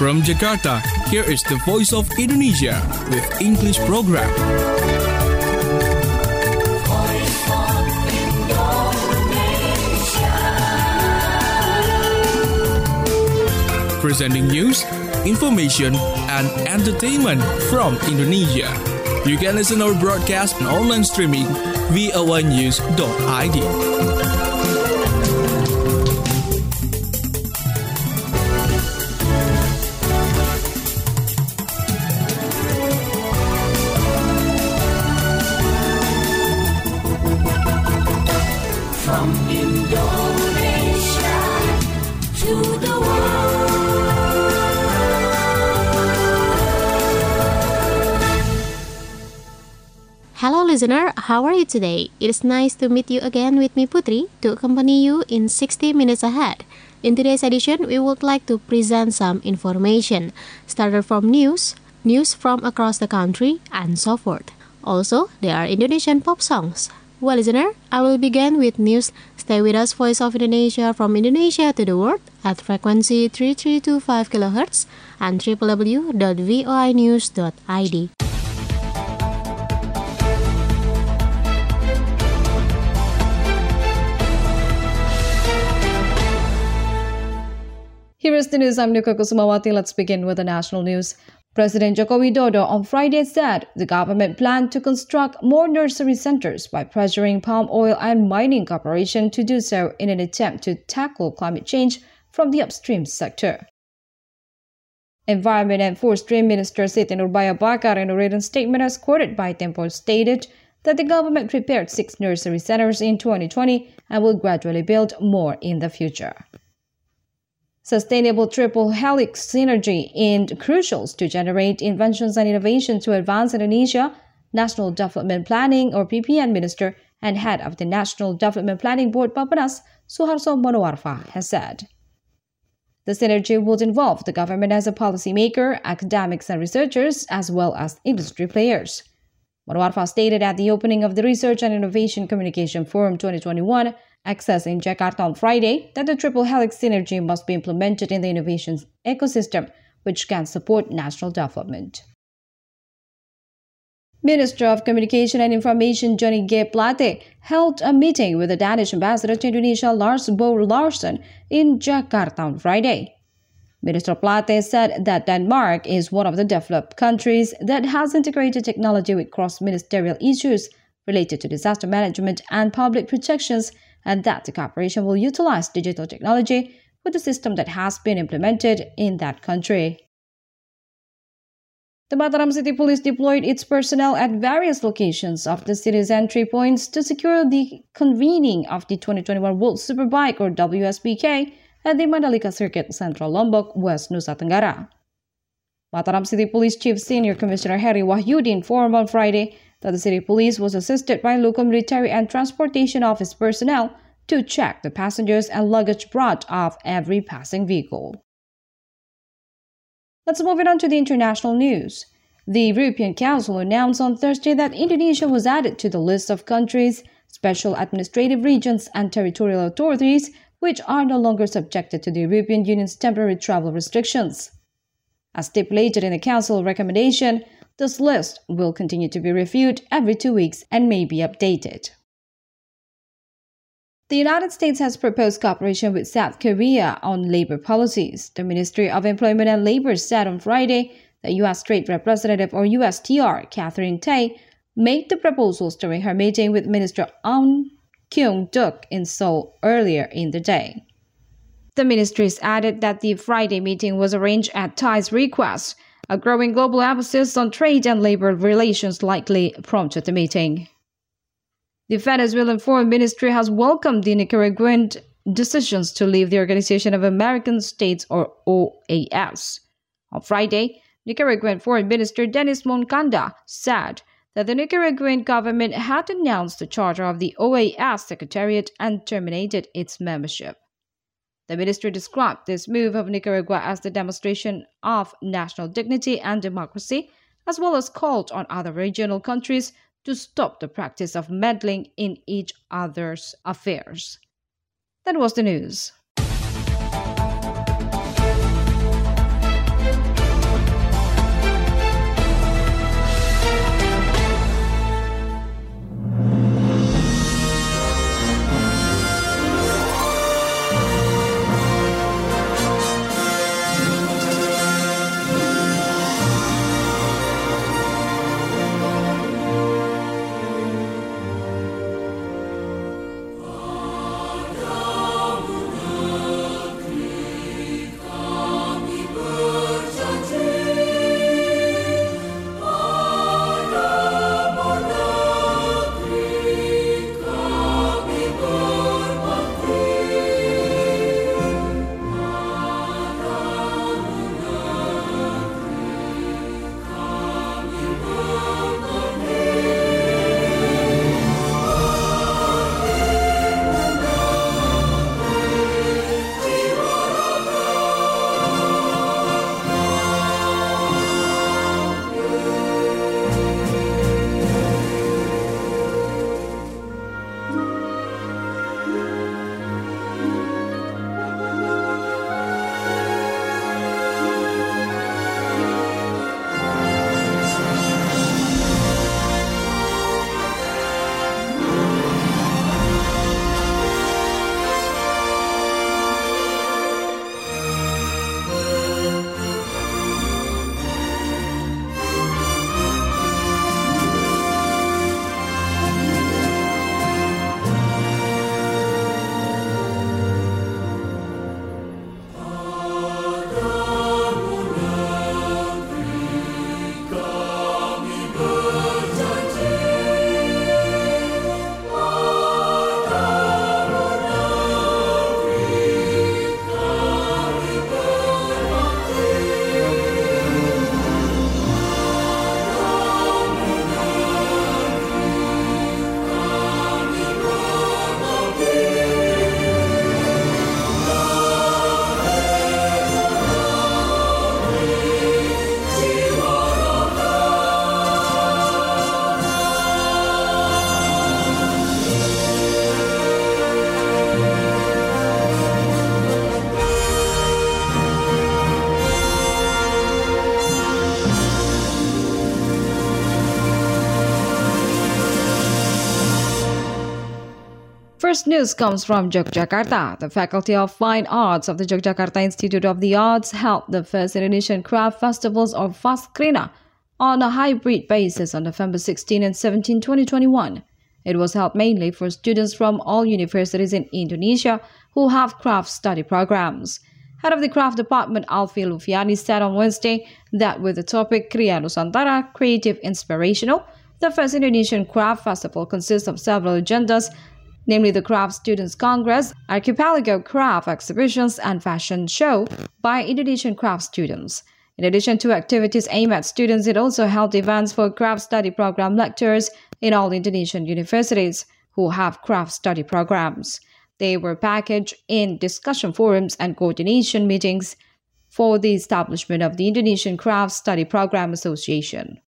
From Jakarta, here is the Voice of Indonesia with English program. Presenting news, information, and entertainment from Indonesia. You can listen our broadcast and online streaming voanews.id. From Indonesia to the Hello listener, how are you today? It is nice to meet you again with me Putri to accompany you in 60 minutes ahead. In today's edition, we would like to present some information, started from news from across the country, and so forth. Also, there are Indonesian pop songs. Well listener, I will begin with news. Stay with us, Voice of Indonesia from Indonesia to the world at frequency 3325 kHz and www.voinews.id. Here is the news. I'm Nika Kusumawati. Let's begin with the national news. President Joko Widodo on Friday said the government planned to construct more nursery centers by pressuring Palm Oil and Mining Corporation to do so in an attempt to tackle climate change from the upstream sector. Environment and Forestry Minister Siti Nurbaya Bakar in a written statement as quoted by Tempo stated that the government prepared 6 nursery centers in 2020 and will gradually build more in the future. Sustainable triple helix synergy is crucial to generate inventions and innovation to advance Indonesia, National Development Planning or PPN Minister and Head of the National Development Planning Board Bappenas, Suharto Monoarfa, has said. The synergy would involve the government as a policymaker, academics and researchers, as well as industry players. Monoarfa stated at the opening of the Research and Innovation Communication Forum 2021 Access in Jakarta on Friday that the triple helix synergy must be implemented in the innovation ecosystem, which can support national development. Minister of Communication and Information Johnny G. Plate held a meeting with the Danish ambassador to Indonesia Lars Bo Larsen in Jakarta on Friday. Minister Plate said that Denmark is one of the developed countries that has integrated technology with cross-ministerial issues related to disaster management and public protections, and that the cooperation will utilize digital technology with the system that has been implemented in that country. The Mataram City Police deployed its personnel at various locations of the city's entry points to secure the convening of the 2021 World Superbike or WSBK at the Mandalika Circuit, Central Lombok, West Nusa Tenggara. Mataram City Police Chief Senior Commissioner Heri Wahyudi informed on Friday that the city police was assisted by local military and transportation office personnel to check the passengers and luggage brought off every passing vehicle. Let's move it on to the international news. The European Council announced on Thursday that Indonesia was added to the list of countries, special administrative regions, and territorial authorities which are no longer subjected to the European Union's temporary travel restrictions. As stipulated in the Council recommendation, this list will continue to be reviewed every 2 weeks and may be updated. The United States has proposed cooperation with South Korea on labor policies. The Ministry of Employment and Labor said on Friday that U.S. Trade Representative or USTR Catherine Tai made the proposals during her meeting with Minister Ahn Kyung-duk in Seoul earlier in the day. The ministries added that the Friday meeting was arranged at Tai's request. A growing global emphasis on trade and labor relations likely prompted the meeting. The Venezuelan Foreign Ministry has welcomed the Nicaraguan decisions to leave the Organization of American States or OAS. On Friday, Nicaraguan Foreign Minister Denis Moncada said that the Nicaraguan government had announced the charter of the OAS Secretariat and terminated its membership. The ministry described this move of Nicaragua as the demonstration of national dignity and democracy, as well as called on other regional countries to stop the practice of meddling in each other's affairs. That was the news. first news comes from Yogyakarta. The Faculty of Fine Arts of the Yogyakarta Institute of the Arts held the first Indonesian Craft Festivals or FASCRINA on a hybrid basis on November 16 and 17, 2021. It was held mainly for students from all universities in Indonesia who have craft study programs. Head of the craft department, Alfie Lufiani, said on Wednesday that with the topic Kriya Nusantara, Creative Inspirational, the first Indonesian Craft Festival consists of several agendas, namely the Craft Students Congress, Archipelago Craft Exhibitions, and Fashion Show by Indonesian craft students. In addition to activities aimed at students, it also held events for craft study program lecturers in all Indonesian universities who have craft study programs. They were packaged in discussion forums and coordination meetings for the establishment of the Indonesian Craft Study Program Association.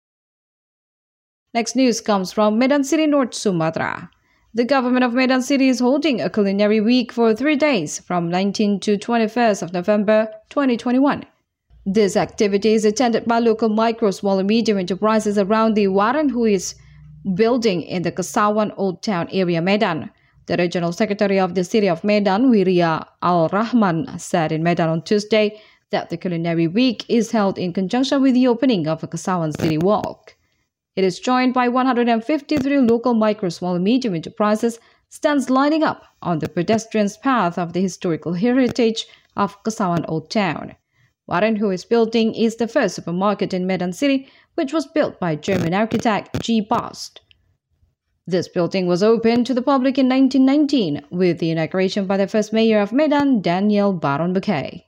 Next news comes from Medan City, North Sumatra. The government of Medan City is holding a culinary week for 3 days from 19 to 21st of November 2021. This activity is attended by local micro, small and medium enterprises around the Warren who is building in the Kesawan Old Town area, Medan. The Regional Secretary of the City of Medan, Wirya Al-Rahman, said in Medan on Tuesday that the Culinary Week is held in conjunction with the opening of a Kesawan City Walk. It is joined by 153 local micro, small and medium enterprises stands lining up on the pedestrian's path of the historical heritage of Kesawan Old Town. Warren Who is building is the first supermarket in Medan City, which was built by German architect G. Post. This building was opened to the public in 1919 with the inauguration by the first mayor of Medan, Daniel Baron Bouquet.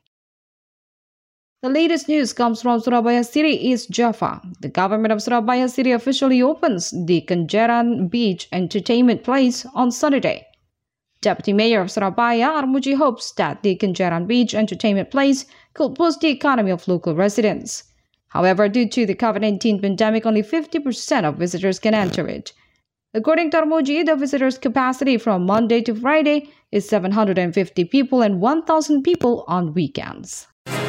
The latest news comes from Surabaya City, East Java. The government of Surabaya City officially opens the Kenjeran Beach Entertainment Place on Saturday. Deputy Mayor of Surabaya, Armuji, hopes that the Kenjeran Beach Entertainment Place could boost the economy of local residents. However, due to the COVID-19 pandemic, only 50% of visitors can enter it. According to Armuji, the visitors' capacity from Monday to Friday is 750 people and 1,000 people on weekends.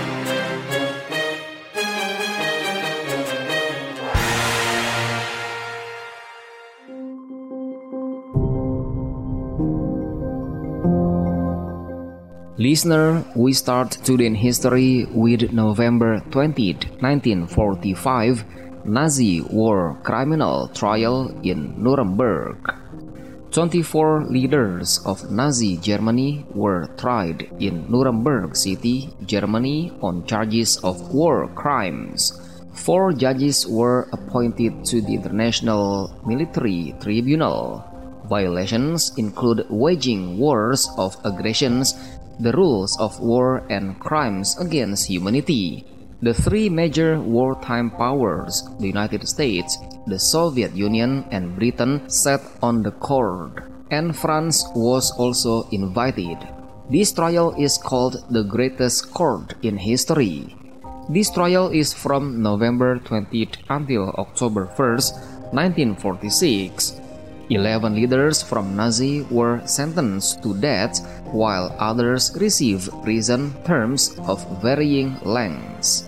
Listener, we start today in history with November 20, 1945, Nazi war criminal trial in Nuremberg. 24 leaders of Nazi Germany were tried in Nuremberg City, Germany on charges of war crimes. 4 judges were appointed to the International Military Tribunal. Violations include waging wars of aggressions, the rules of war, and crimes against humanity. The 3 major wartime powers, the United States, the Soviet Union, and Britain, sat on the court, and France was also invited. This trial is called the greatest court in history. This trial is from November 20th until October 1st, 1946. 11 leaders from Nazi were sentenced to death, while others received prison terms of varying lengths.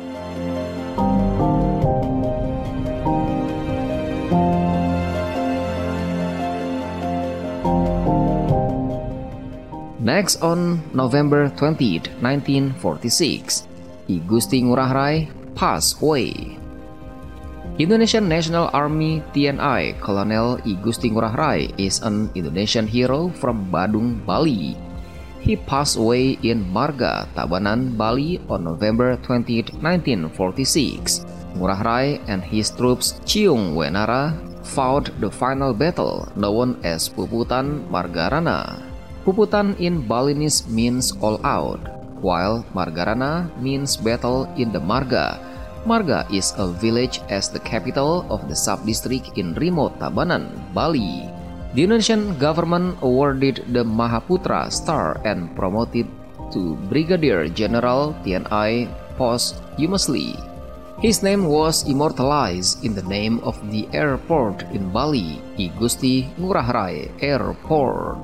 Next, on November 20, 1946, I Gusti Ngurah Rai passed away. Indonesian National Army TNI Colonel I Gusti Ngurah Rai is an Indonesian hero from Badung, Bali. He passed away in Marga, Tabanan, Bali on November 20, 1946. Ngurah Rai and his troops Ciung Wenara fought the final battle known as Puputan Margarana. Puputan in Balinese means all out, while Margarana means battle in the Marga. Marga is a village as the capital of the sub-district in remote Tabanan, Bali. The Indonesian government awarded the Mahaputra Star and promoted to Brigadier General TNI posthumously. His name was immortalized in the name of the airport in Bali, I Gusti Ngurah Rai Airport.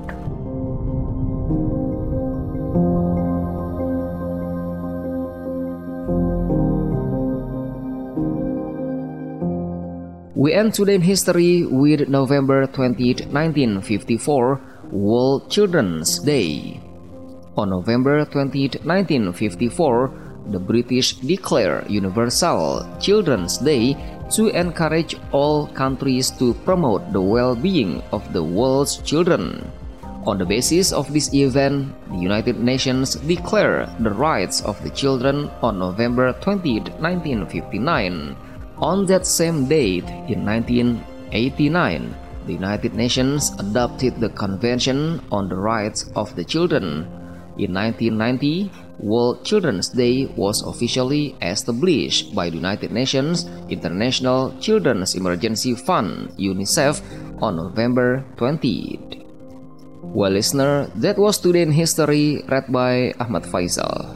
We end today in history with November 20, 1954, World Children's Day. On November 20, 1954, the British declared Universal Children's Day to encourage all countries to promote the well-being of the world's children. On the basis of this event, the United Nations declared the rights of the children on November 20, 1959. On that same date, in 1989, the United Nations adopted the Convention on the Rights of the Children. In 1990, World Children's Day was officially established by the United Nations International Children's Emergency Fund, UNICEF, on November 20th. Well, listener, that was Today in History, read by Ahmad Faisal.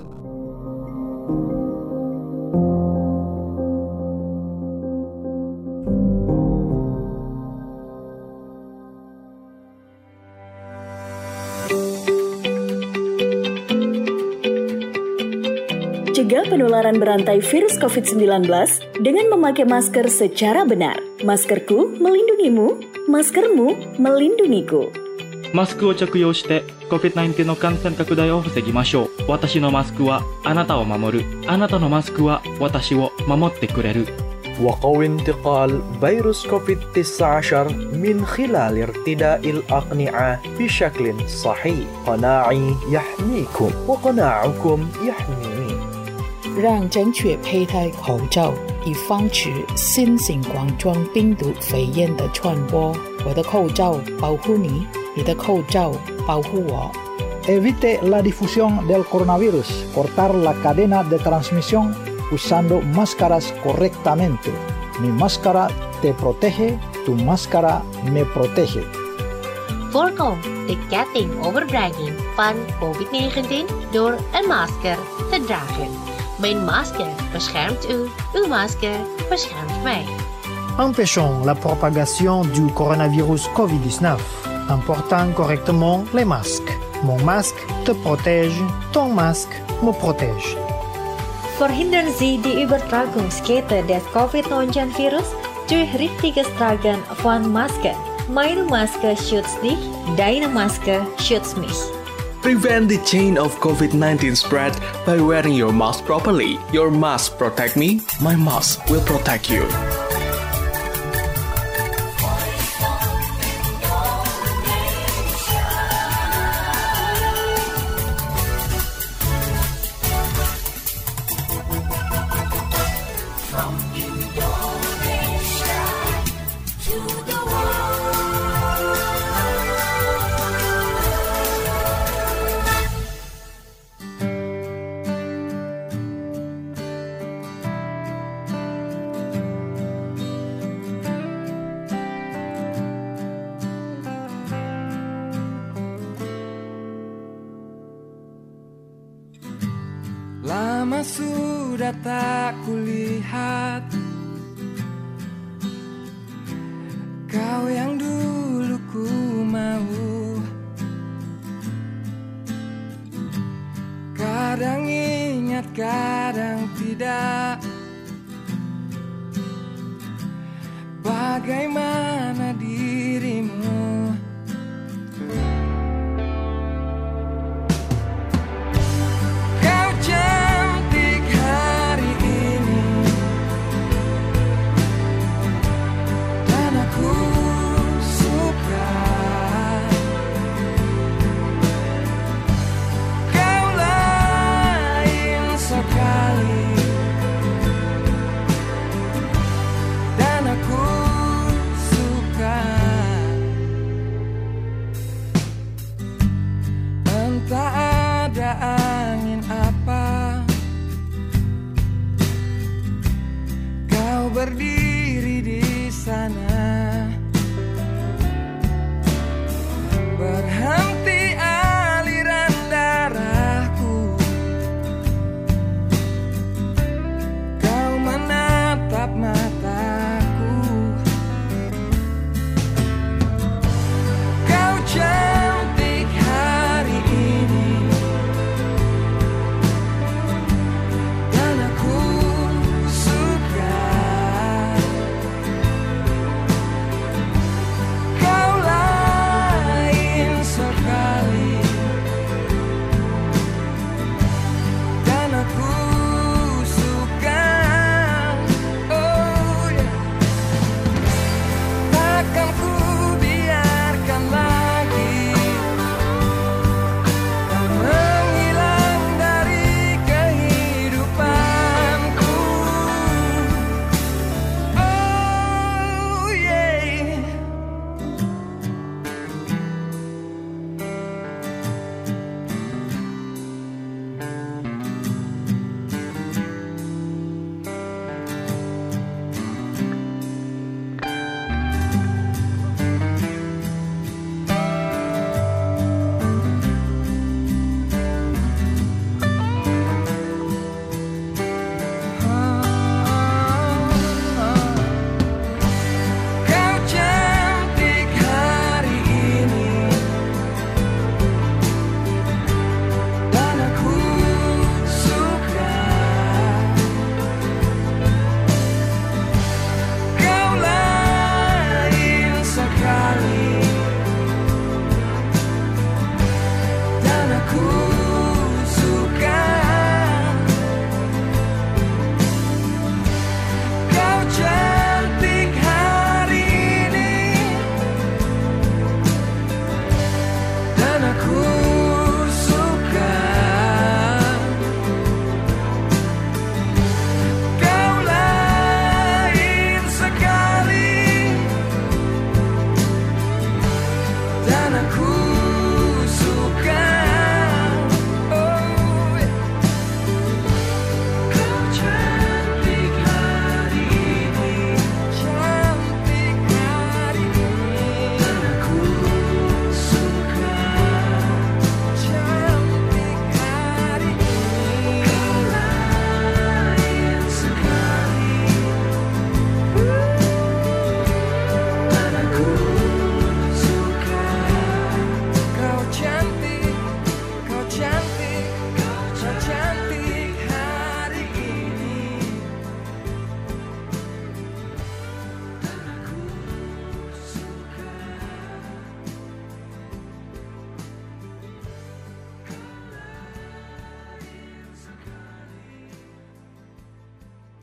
Cegah penularan berantai virus COVID-19 dengan memakai masker secara benar. Maskerku melindungimu, maskermu melindungiku. マスクを着用して COVID-19 の感染拡大を防ぎましょう。私のマスクはあなたを守る。あなたのマスクは私を守ってくれる。 وقوي انتقال فيروس كوفيد-19 من خلال ارتداء الأقنعة بشكل صحيح. قناعي يحميكم وقناعكم يحميني. 让正确佩戴口罩，以防止新型冠状病毒肺炎的传播。我的口罩保护你，你的口罩保护我。 Evite la difusión del coronavirus. Cortar la cadena de transmisión usando máscaras correctamente. Mi máscara te protege, tu máscara me protege. Voorkom de ketting overdraging van COVID-19 door een masker te dragen. Mijn masker beschermt u, uw masker beschermt mij. Empêchons la propagation du coronavirus COVID-19 en portant correctement les masques. Mon masque te protège, ton masque me protège. Verhindern Sie die Übertragungskette des COVID-19-Virus durch richtiges Tragen von Masken. Meine Maske schützt dich, deine Maske schützt mich. Prevent the chain of COVID-19 spread by wearing your mask properly. Your mask protect me, my mask will protect you. Lama sudah tak kulihat kau yang dulu ku mau. Kadang ingat, kadang tidak. Bagaimana dirimu?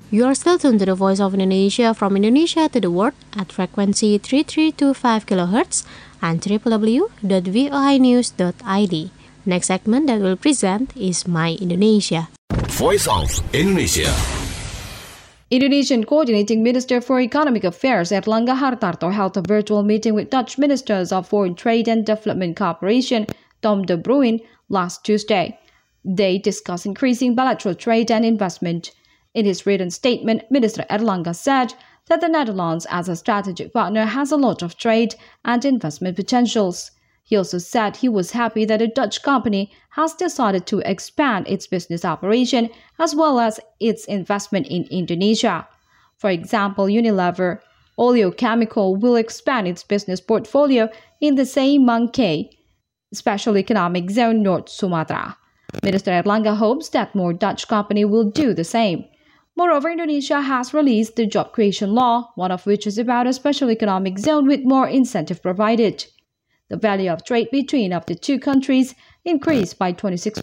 You are still tuned to the Voice of Indonesia from Indonesia to the world at frequency 3325 kHz and www.voinews.id. Next segment that we'll present is My Indonesia. Voice of Indonesia. Indonesian Coordinating Minister for Economic Affairs Erlangga Hartarto held a virtual meeting with Dutch Ministers of Foreign Trade and Development Cooperation, Tom de Bruijn, last Tuesday. They discussed increasing bilateral trade and investment. In his written statement, Minister Erlangga said that the Netherlands as a strategic partner has a lot of trade and investment potentials. He also said he was happy that a Dutch company has decided to expand its business operation as well as its investment in Indonesia. For example, Unilever Oleochemical will expand its business portfolio in the Sae-Mangkei Special Economic Zone, North Sumatra. Minister Erlangga hopes that more Dutch companies will do the same. Moreover, Indonesia has released the job creation law, one of which is about a special economic zone with more incentive provided. The value of trade between of the two countries increased by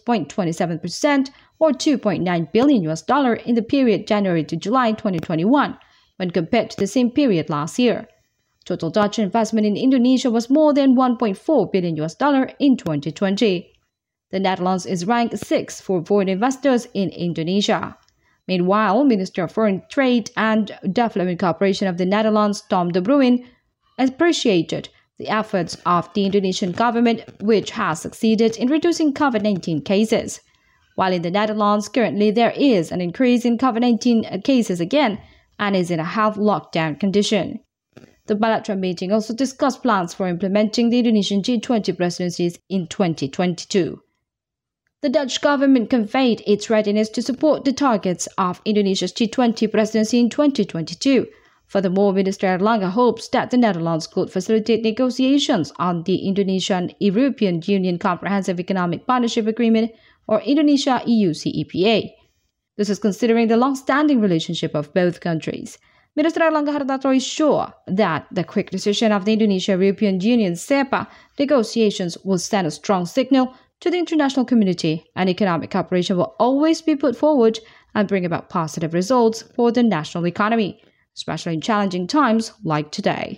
26.27% or $2.9 billion in the period January to July 2021 when compared to the same period last year. Total Dutch investment in Indonesia was more than $1.4 billion in 2020. The Netherlands is ranked 6th for foreign investors in Indonesia. Meanwhile, Minister of Foreign Trade and Development Cooperation of the Netherlands, Tom de Bruijn, appreciated the efforts of the Indonesian government, which has succeeded in reducing COVID-19 cases. While in the Netherlands, currently there is an increase in COVID-19 cases again and is in a half lockdown condition. The bilateral meeting also discussed plans for implementing the Indonesian G20 presidencies in 2022. The Dutch government conveyed its readiness to support the targets of Indonesia's G20 presidency in 2022. Furthermore, Minister Erlangga hopes that the Netherlands could facilitate negotiations on the Indonesian-European Union Comprehensive Economic Partnership Agreement or Indonesia-EU CEPA. This is considering the long-standing relationship of both countries. Minister Erlangga Hartarto is sure that the quick decision of the Indonesia-European Union CEPA negotiations will send a strong signal to the international community, and economic cooperation will always be put forward and bring about positive results for the national economy, especially in challenging times like today.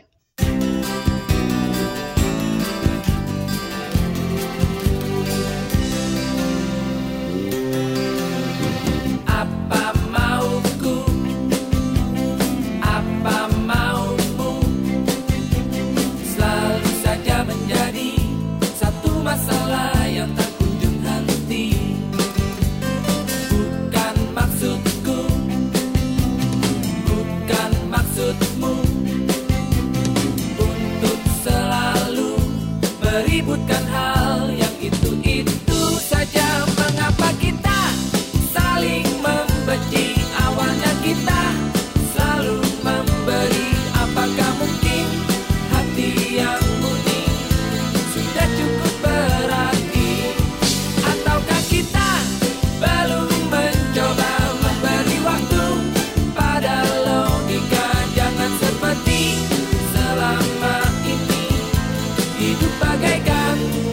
Ributkan hal yang itu saja. Mengapa kita saling membenci? Awalnya kita selalu memberi. Apakah mungkin hati yang murni sudah cukup berarti? Ataukah kita belum mencoba memberi waktu pada logika? Jangan seperti selama ini hidup bagaikan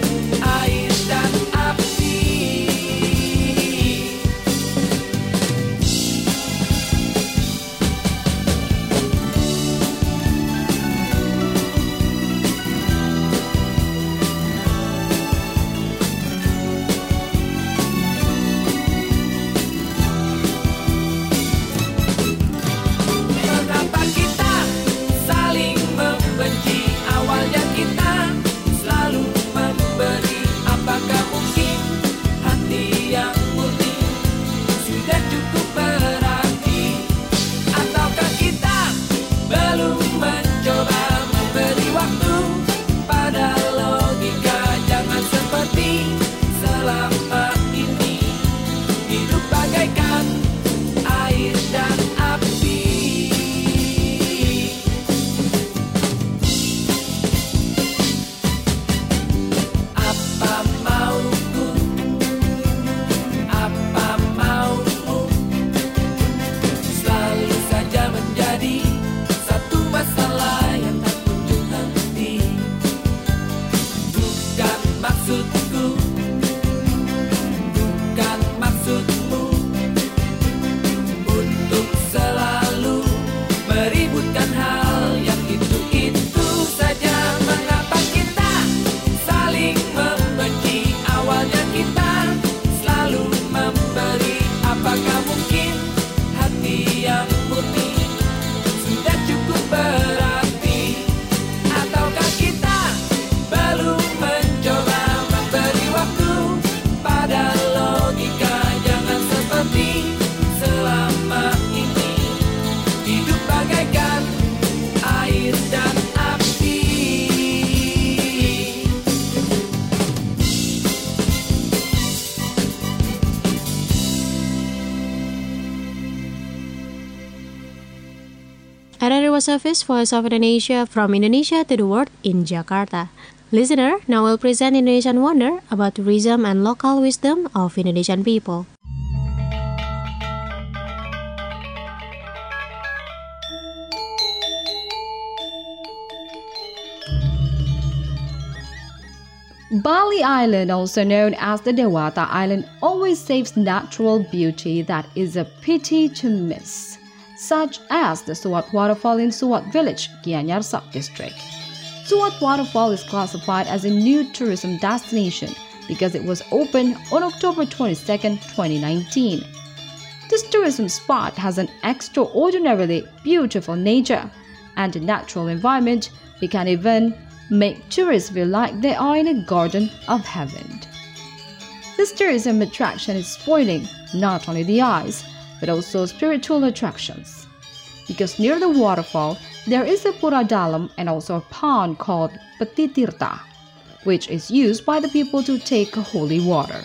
Service, Voice of Indonesia, from Indonesia to the world in Jakarta. Listener, now we'll present Indonesian Wonder about tourism and local wisdom of Indonesian people. Bali Island, also known as the Dewata Island, always saves natural beauty that is a pity to miss, such as the Suat Waterfall in Suat Village, Gianyar Sub-District. Suat Waterfall is classified as a new tourism destination because it was opened on October 22, 2019. This tourism spot has an extraordinarily beautiful nature and a natural environment. We can even make tourists feel like they are in a garden of heaven. This tourism attraction is spoiling not only the eyes, but also spiritual attractions. Because near the waterfall, there is a Pura Dalam and also a pond called Peti Tirta, which is used by the people to take holy water.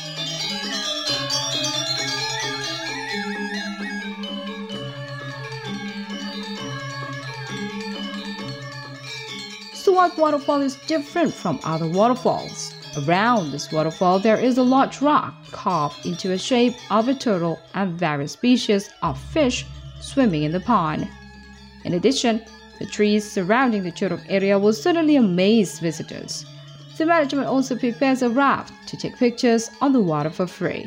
Suat Waterfall is different from other waterfalls. Around this waterfall, there is a large rock carved into a shape of a turtle and various species of fish swimming in the pond. In addition, the trees surrounding the turtle area will certainly amaze visitors. The management also prepares a raft to take pictures on the water for free.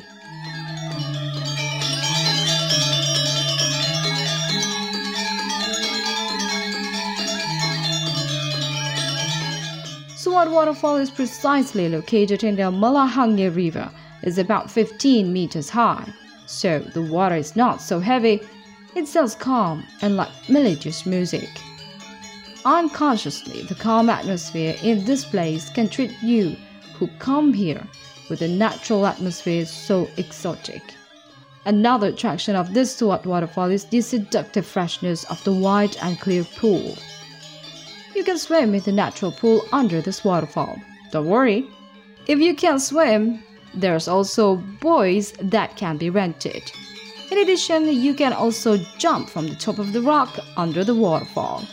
Suat Waterfall is precisely located in the Malahangye River. It's about 15 meters high, so the water is not so heavy. It sounds calm and like melodious music. Unconsciously, the calm atmosphere in this place can treat you who come here with a natural atmosphere so exotic. Another attraction of this Suat Waterfall is the seductive freshness of the wide and clear pool. You can swim in the natural pool under this waterfall. Don't worry, if you can't swim, there's also buoys that can be rented. In addition, you can also jump from the top of the rock under the waterfall.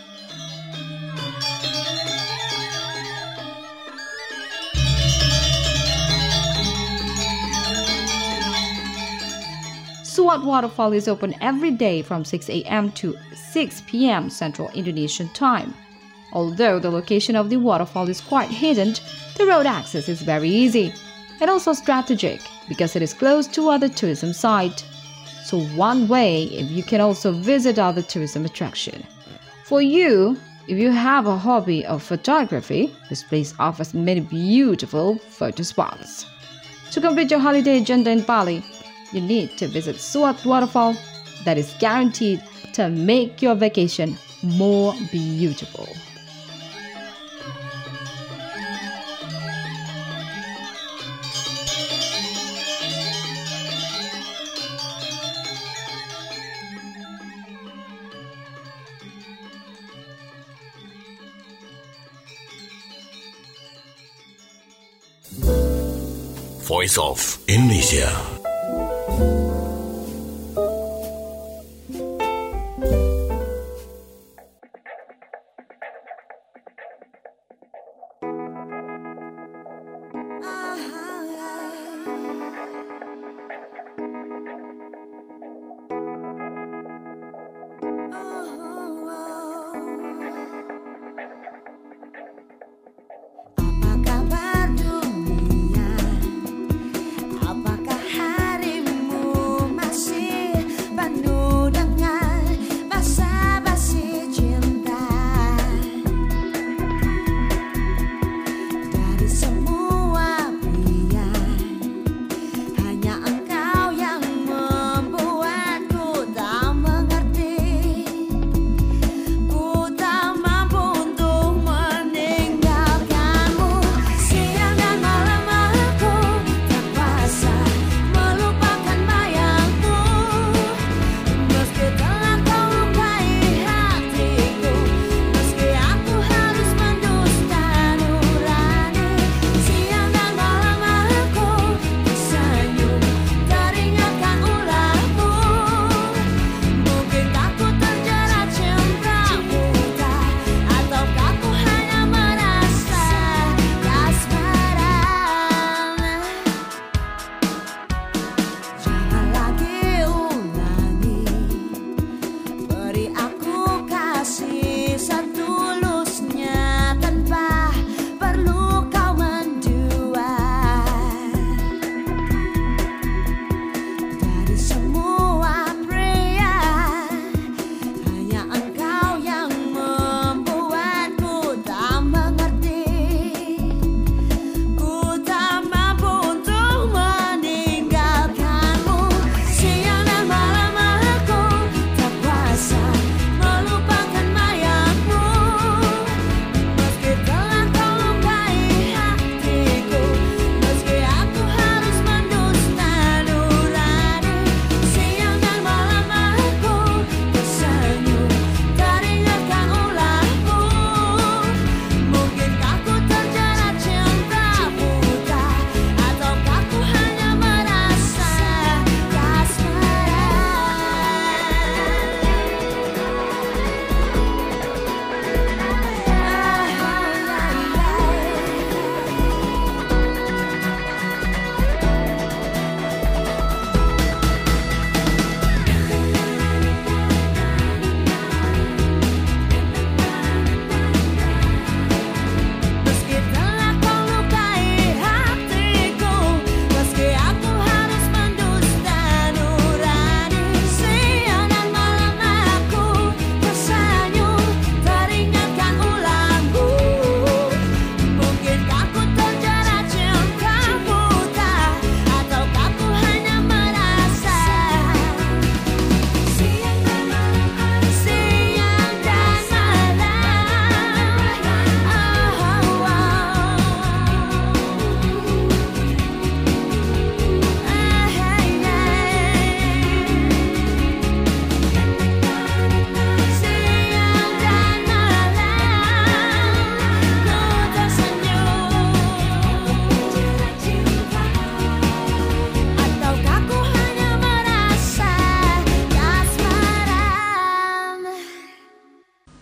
Suat Waterfall is open every day from 6 a.m. to 6 p.m. Central Indonesian Time. Although the location of the waterfall is quite hidden, the road access is very easy and also strategic because it is close to other tourism sites. So one way if you can also visit other tourism attraction. For you, if you have a hobby of photography, this place offers many beautiful photo spots. To complete your holiday agenda in Bali, you need to visit Suat Waterfall that is guaranteed to make your vacation more beautiful. Voice of Indonesia. Apakah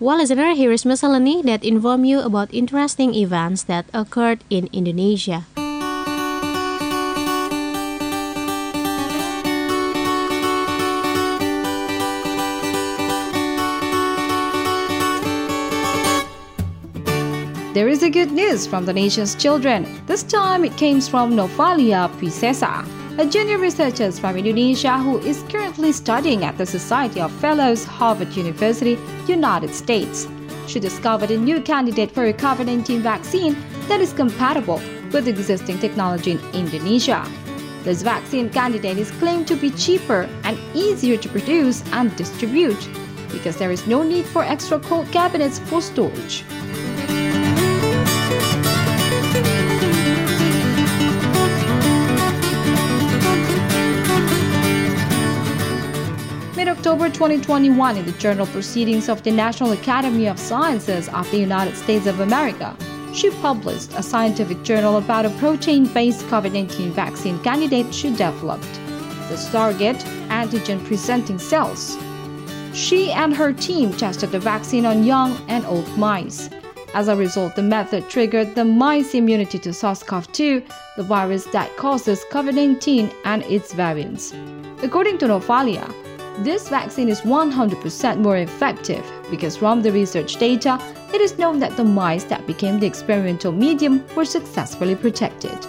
Well, listener, here is miscellany that inform you about interesting events that occurred in Indonesia. There is a good news from the nation's children. This time it came from Novalia Piscesa, a junior researcher from Indonesia who is currently studying at the Society of Fellows, Harvard University, United States. She discovered a new candidate for a COVID-19 vaccine that is compatible with existing technology in Indonesia. This vaccine candidate is claimed to be cheaper and easier to produce and distribute because there is no need for extra cold cabinets for storage. Mid-October 2021, in the journal Proceedings of the National Academy of Sciences of the United States of America, she published a scientific journal about a protein-based COVID-19 vaccine candidate she developed, the target antigen-presenting cells. She and her team tested the vaccine on young and old mice. As a result, the method triggered the mice immunity to SARS-CoV-2, the virus that causes COVID-19 and its variants. According to Novalia, this vaccine is 100% more effective because from the research data, it is known that the mice that became the experimental medium were successfully protected.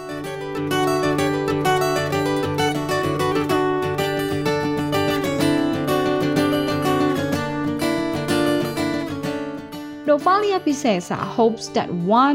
Novalia Piscesa hopes that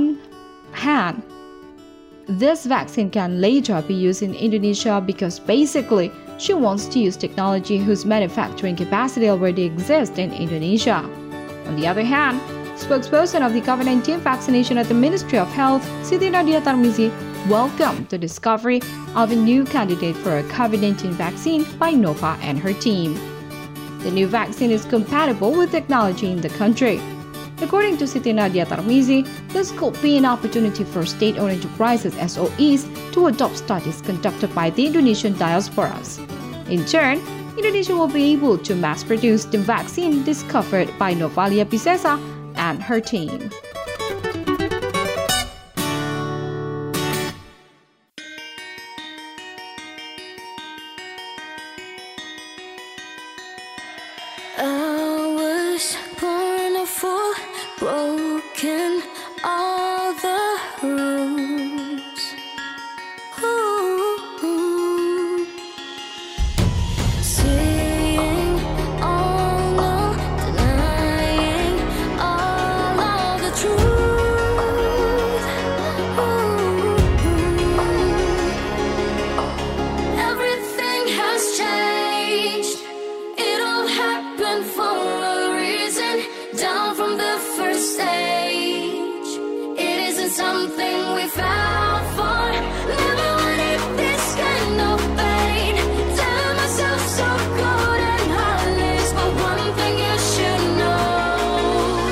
this vaccine can later be used in Indonesia because basically she wants to use technology whose manufacturing capacity already exists in Indonesia. On the other hand, spokesperson of the COVID-19 vaccination at the Ministry of Health, Siti Nadia Tarmizi, welcomed the discovery of a new candidate for a COVID-19 vaccine by Nova and her team. The new vaccine is compatible with technology in the country. According to Siti Nadia Tarmizi, this could be an opportunity for state-owned enterprises (SOEs) to adopt studies conducted by the Indonesian diasporas. In turn, Indonesia will be able to mass-produce the vaccine discovered by Novalia Piscesa and her team. Broken all the rules. Ooh. Saying all no, denying all of the truth. Ooh. Everything has changed. It all happened for a reason. Down from the first stage, it isn't something we found for. Never wanted this kind of pain. Telling myself so good and heartless, but one thing you should know.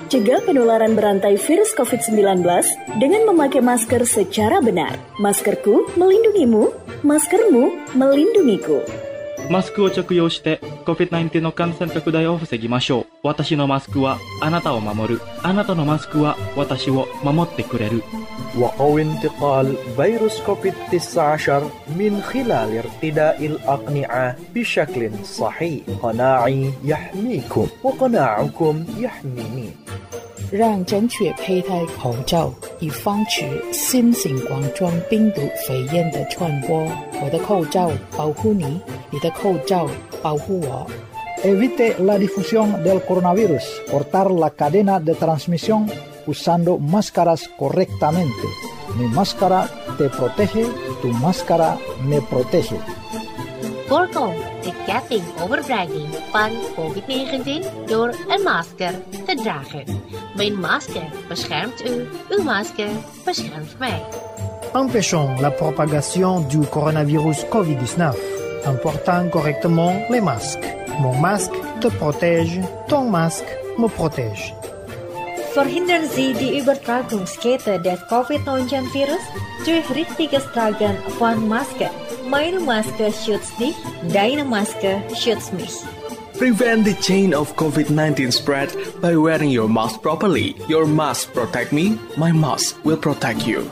Cegah penularan berantai virus COVID-19 dengan memakai masker secara benar. Maskerku melindungimu, maskermu melindungiku. マスクを着用して COVID-19 の感染拡大を防ぎましょう。私のマスクはあなたを守る。あなたのマスクは私を守ってくれる。 وقوي انتقال فيروس كوفيد-19 من خلال ارتداء الأقنعة بشكل صحيح. قناعي يحميكم وقناعكم يحميني. 让正确佩戴口罩，以防止新型冠状病毒肺炎的传播。我的口罩保护你，你的口罩保护我。 Evite la difusión del coronavirus. Cortar la cadena de transmisión usando máscaras correctamente. Mi máscara te protege, tu máscara me protege. Voorkom de ketting overdraging van COVID-19 door een masker te dragen. Mijn masker beschermt u, uw masker beschermt mij. Empêchons la propagation du coronavirus COVID-19 en portant correctement les masques. Mon masque te protège, ton masque me protège. Verhindern Sie die Übertragungskette des Covid-19-Virus durch richtiges Tragen von Masken. Meine Maske schützt dich, deine Maske schützt mich. Prevent the chain of COVID-19 spread by wearing your mask properly. Your mask protect me, my mask will protect you.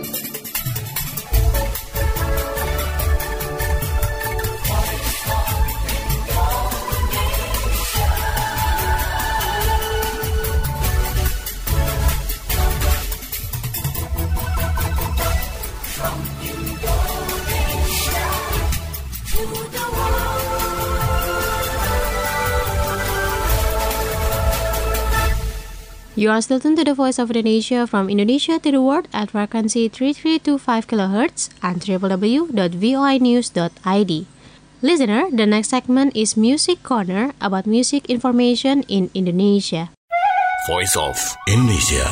You are still tuned to the Voice of Indonesia from Indonesia to the world at frequency 3325 kHz and www.voinews.id. Listener, the next segment is Music Corner about music information in Indonesia. Voice of Indonesia.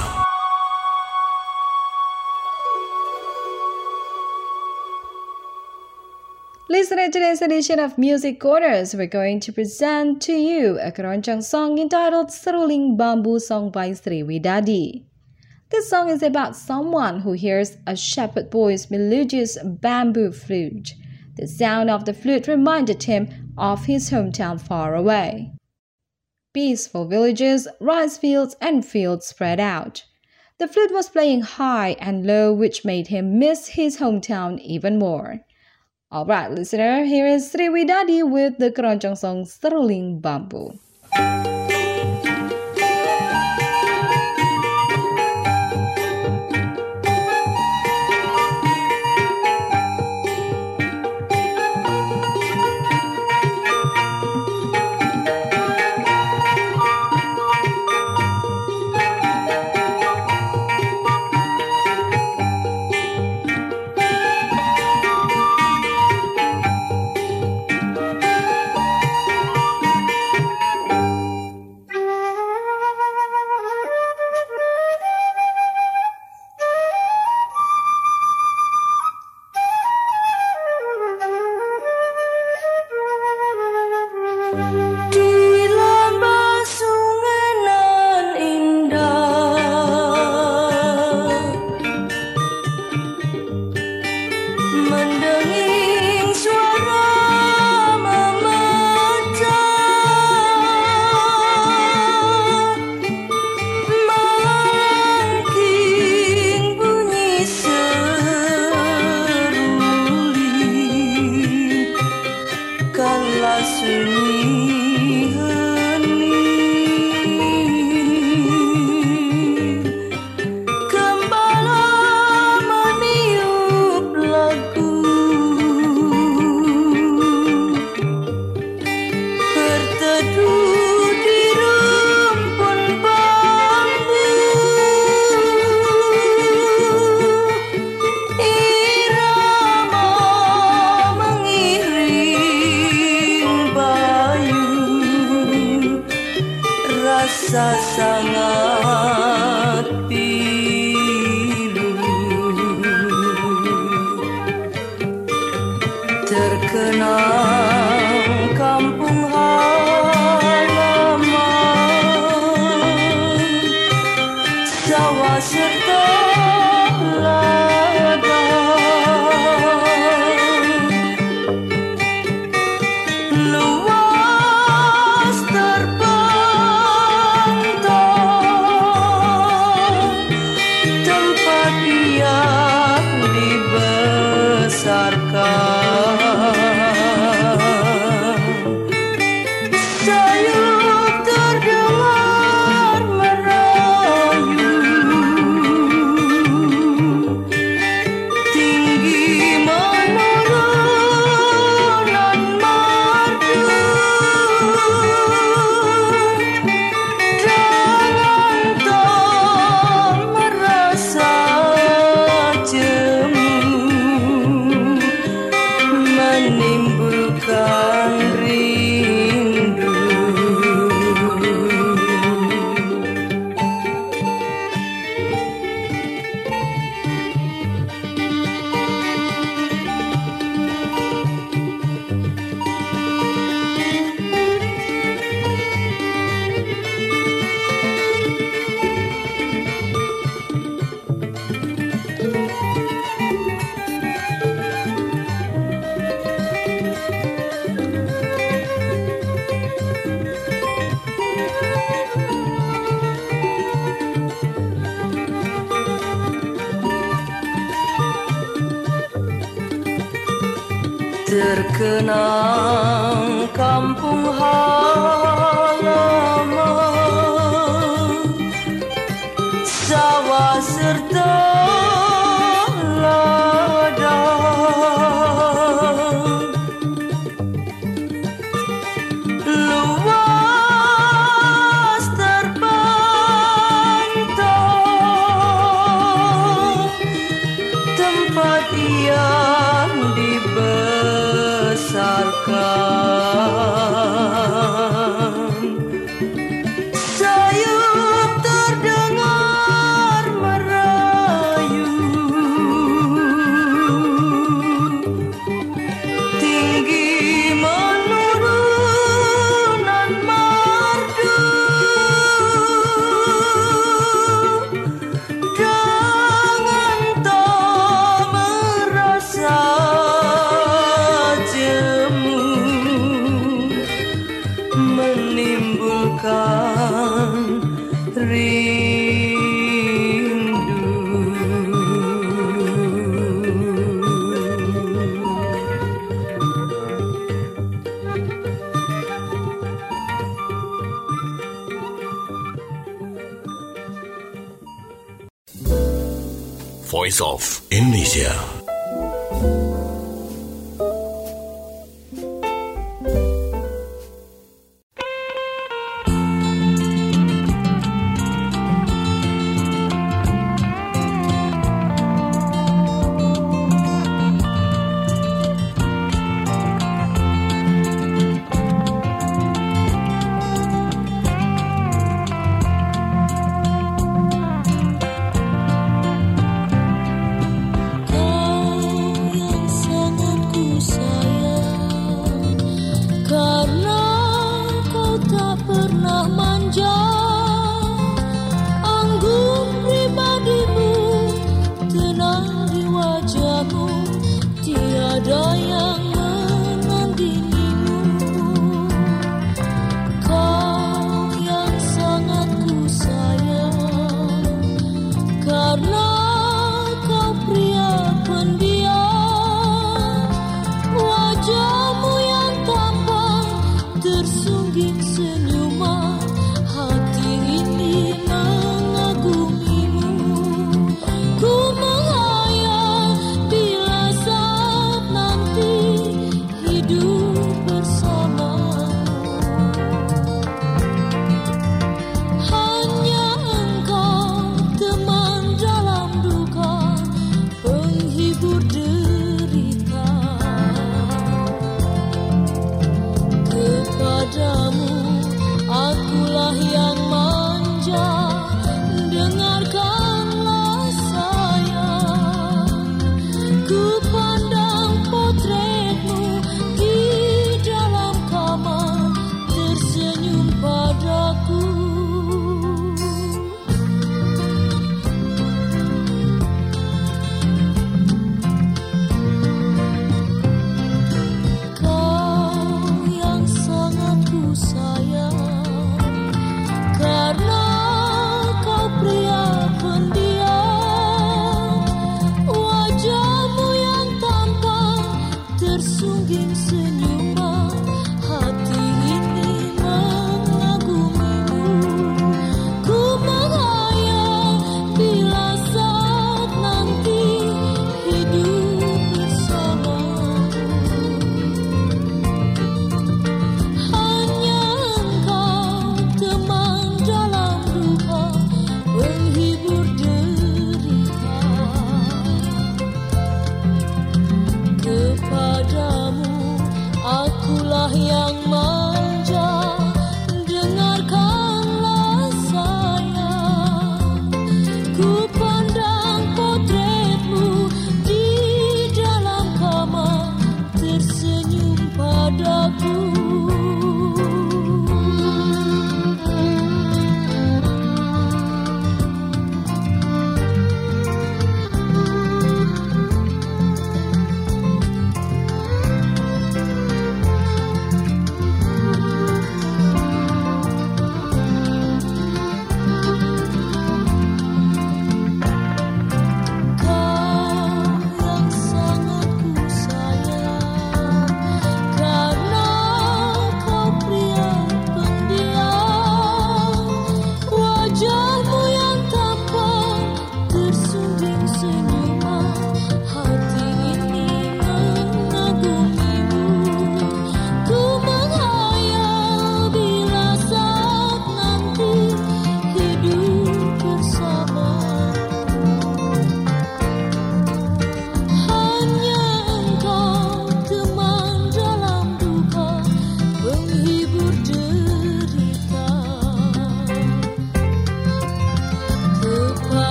Listener, today's edition of Music Corners, we're going to present to you a keroncong song entitled Seruling Bambu, song by Sri Widadi. This song is about someone who hears a shepherd boy's melodious bamboo flute. The sound of the flute reminded him of his hometown far away. Peaceful villages, rice fields, and fields spread out. The flute was playing high and low, which made him miss his hometown even more. Alright, listener, here is Sri Widadi with the keroncong song Seruling Bambu. terkenang kampung halaman, sawah serta ladang, luas terpantau tempat yang dibesarkan. Sayup terdengar merayu, tinggi menurunan merdu, dengan tak merasa jemu, menimbulkan Voice of Indonesia.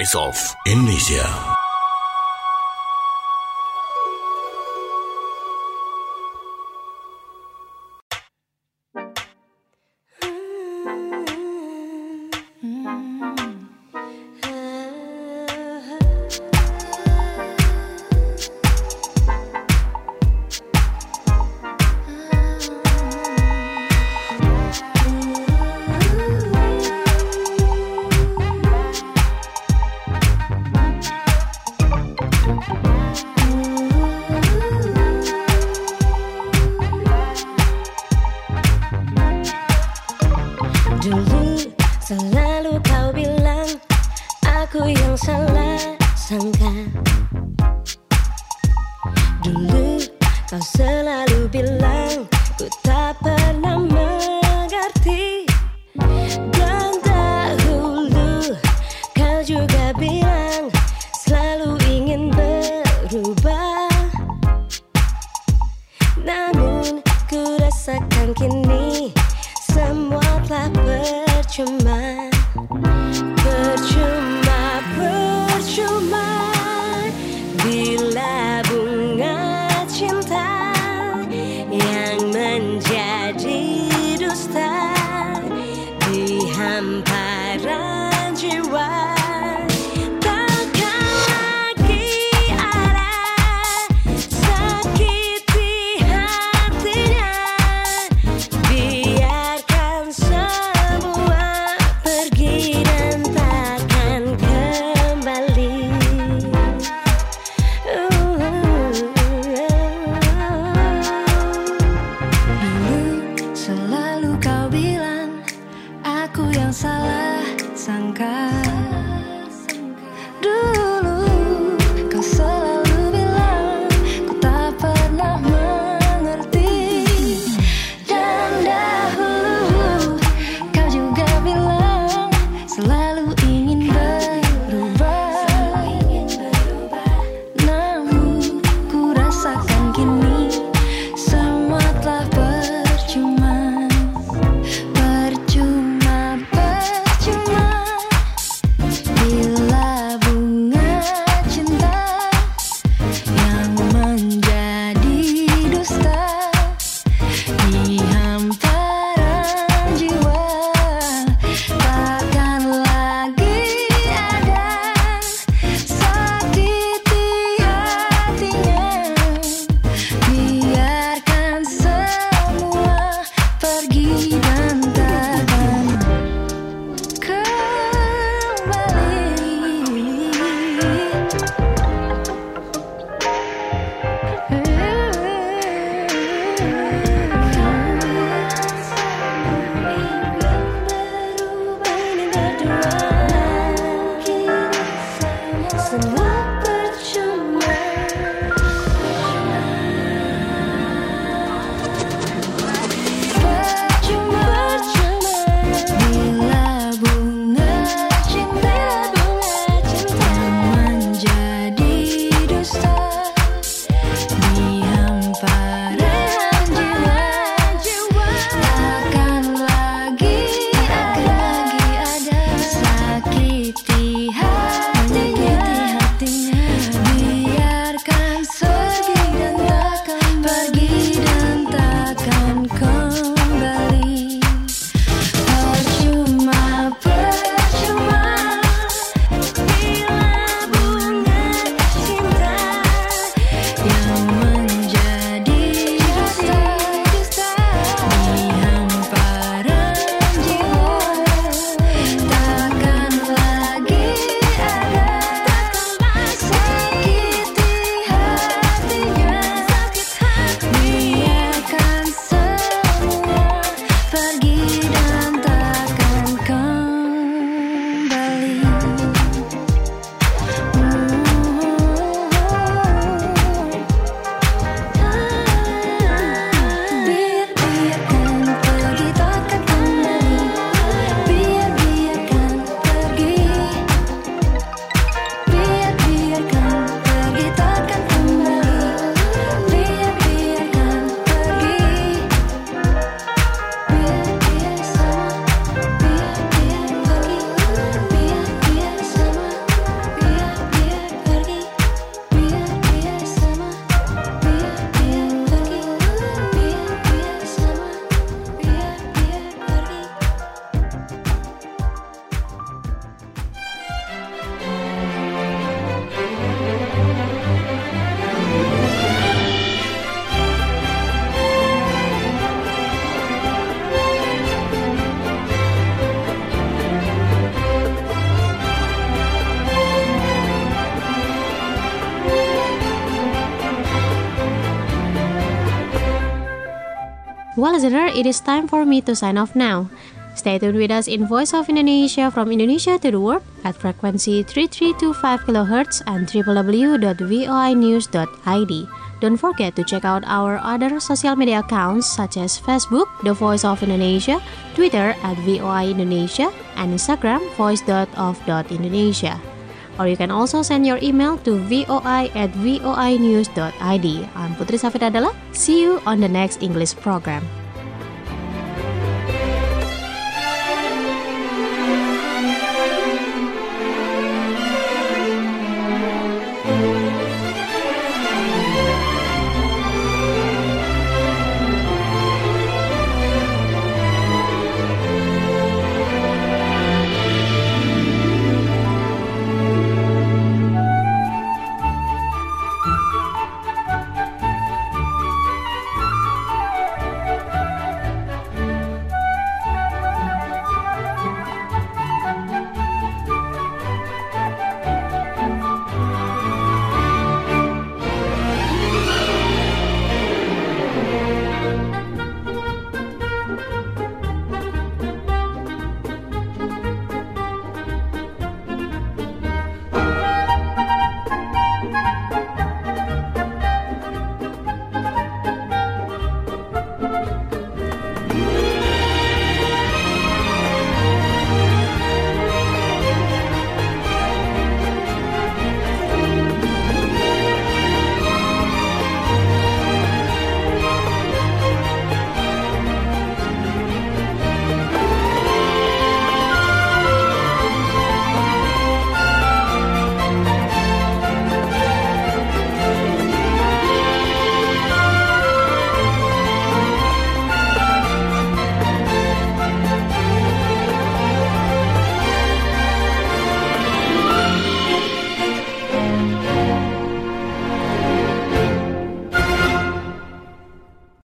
Voice of Indonesia. Dulu selalu kau bilang aku yang salah sangka. Dulu kau selalu bilang ku tak pernah mengerti. Dan dahulu kau juga bilang selalu ingin berubah. Namun ku rasakan kini semua telah percuma. Percuma, percuma bila bunga cinta yang menjadi dusta di hamparan jiwa. Takkan lagi ada sakiti hatinya. Biarkan semua Well, listener, it is time for me to sign off now. Stay tuned with us in Voice of Indonesia from Indonesia to the world at frequency 3325 kHz and www.voinews.id. Don't forget to check out our other social media accounts such as Facebook, The Voice of Indonesia, Twitter at VOI Indonesia, and Instagram voice.of.indonesia. Or you can also send your email to voi@voinews.id. I'm Putri Safidadala. See you on the next English program.